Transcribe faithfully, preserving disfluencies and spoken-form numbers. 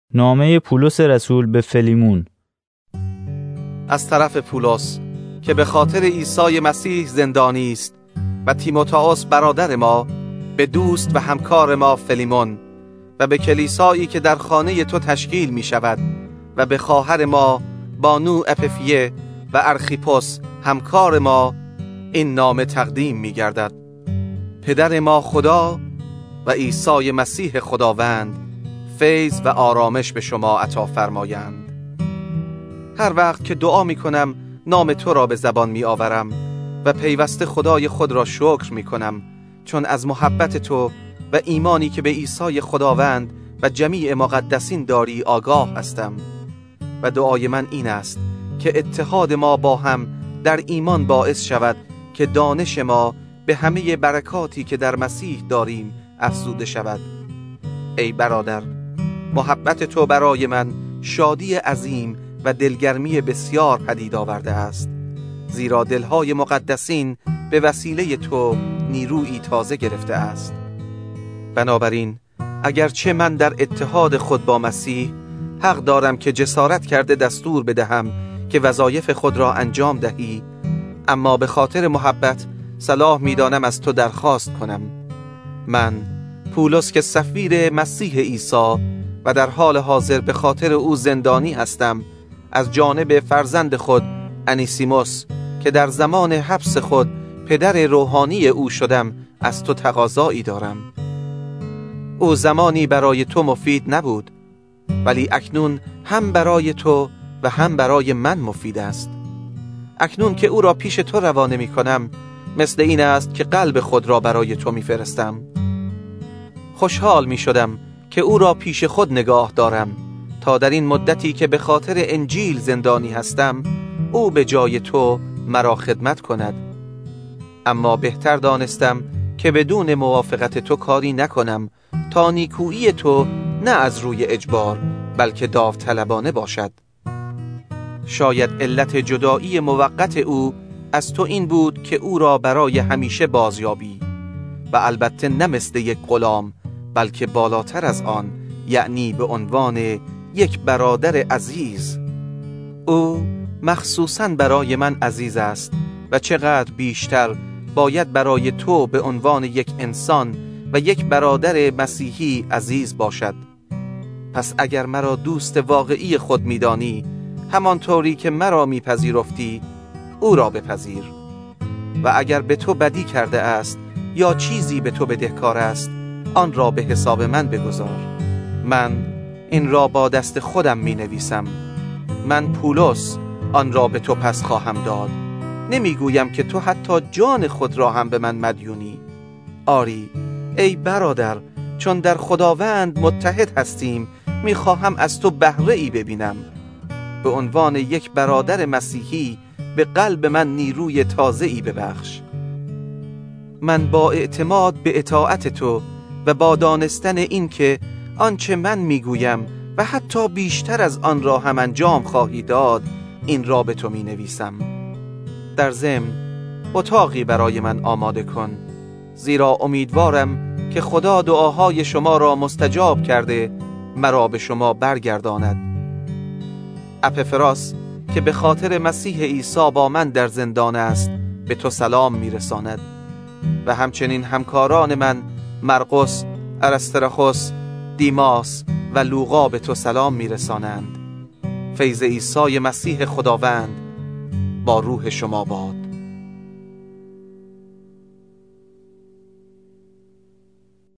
نامه پولس رسول به فلیمون. از طرف پولس که به خاطر عیسی مسیح زندانی است و تیموتائوس برادر ما، به دوست و همکار ما فلیمون و به کلیسایی که در خانه تو تشکیل می شود و به خواهر ما بانو اپفیه و ارخیپوس همکار ما این نامه تقدیم می گردد. پدر ما خدا و عیسی مسیح خداوند فیض و آرامش به شما عطا فرمایند. هر وقت که دعا می کنم نام تو را به زبان می آورم و پیوسته خدای خود را شکر می کنم، چون از محبت تو و ایمانی که به عیسی خداوند و جمیع مقدسین داری آگاه هستم. و دعای من این است که اتحاد ما با هم در ایمان باعث شود که دانش ما به همه برکاتی که در مسیح داریم افزوده شود. ای برادر، محبت تو برای من شادی عظیم و دلگرمی بسیار پدید آورده است، زیرا دلهای مقدسین به وسیله تو نیرویی تازه گرفته است. بنابراین اگرچه من در اتحاد خود با مسیح حق دارم که جسارت کرده دستور بدهم که وظایف خود را انجام دهی، اما به خاطر محبت صلاح می‌دانم از تو درخواست کنم. من پولس که سفیر مسیح عیسی و در حال حاضر به خاطر او زندانی هستم، از جانب فرزند خود انیسیموس که در زمان حبس خود پدر روحانی او شدم از تو تقاضایی دارم. او زمانی برای تو مفید نبود، ولی اکنون هم برای تو و هم برای من مفید است. اکنون که او را پیش تو روانه می کنم، مثل این است که قلب خود را برای تو می فرستم. خوشحال می شدم که او را پیش خود نگاه دارم تا در این مدتی که به خاطر انجیل زندانی هستم او به جای تو مرا خدمت کند. اما بهتر دانستم که بدون موافقت تو کاری نکنم تا نیکویی تو نه از روی اجبار بلکه داوطلبانه باشد. شاید علت جدایی موقت او از تو این بود که او را برای همیشه بازیابی، و البته نه مثل یک غلام بلکه بالاتر از آن، یعنی به عنوان یک برادر عزیز. او مخصوصاً برای من عزیز است و چقدر بیشتر باید برای تو به عنوان یک انسان و یک برادر مسیحی عزیز باشد. پس اگر مرا دوست واقعی خود می‌دانی، همانطوری که مرا میپذیرفتی او را بپذیر. و اگر به تو بدی کرده است یا چیزی به تو بدهکار است، آن را به حساب من بگذار. من این را با دست خودم می نویسم. من پولس آن را به تو پس خواهم داد. نمی گویم که تو حتی جان خود را هم به من مدیونی. آری ای برادر، چون در خداوند متحد هستیم، می خواهم از تو بهره ای ببینم. به عنوان یک برادر مسیحی به قلب من نیروی تازه ای ببخش. من با اعتماد به اطاعت تو و با دانستن این که آنچه من میگویم و حتی بیشتر از آن را هم انجام خواهی داد، این را به تو می نویسم. در ضمن اتاقی برای من آماده کن، زیرا امیدوارم که خدا دعاهای شما را مستجاب کرده مرا به شما برگرداند. اپفراس که به خاطر مسیح عیسی با من در زندان است به تو سلام میرساند، و همچنین همکاران من مرقس، ارسترخوس، دیماس و لوقا به تو سلام میرسانند. فیض عیسی مسیح خداوند با روح شما باد.